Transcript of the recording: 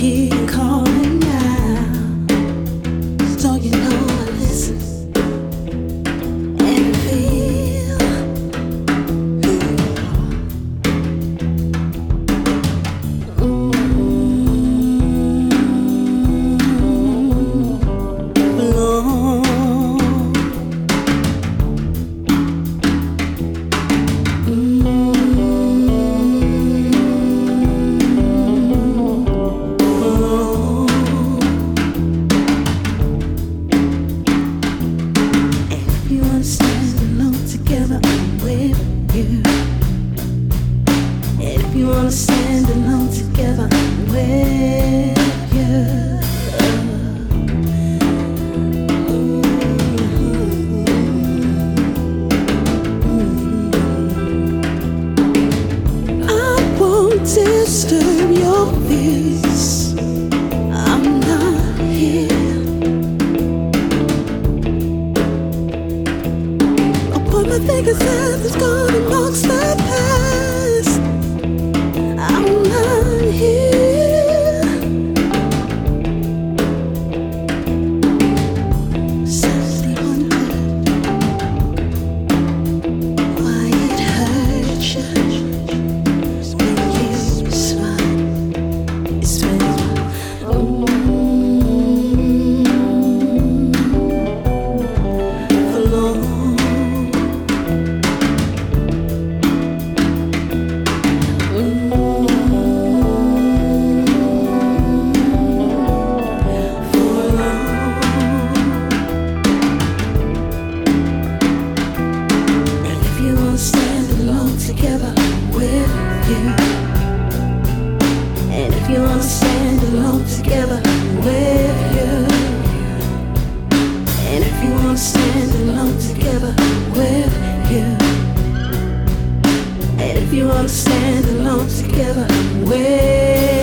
keep calling now, so you know I listen and feel who you belong. If you wanna stand alone together with you, I won't disturb your peace. I'm not here. I'll point my fingers at the gone amongst the past. I'm not here. Sadly wondered why it hurts you when you smile. It's together with you, and if you wanna stand alone together with you, and if you wanna stand alone together with you, and if you wanna stand alone together with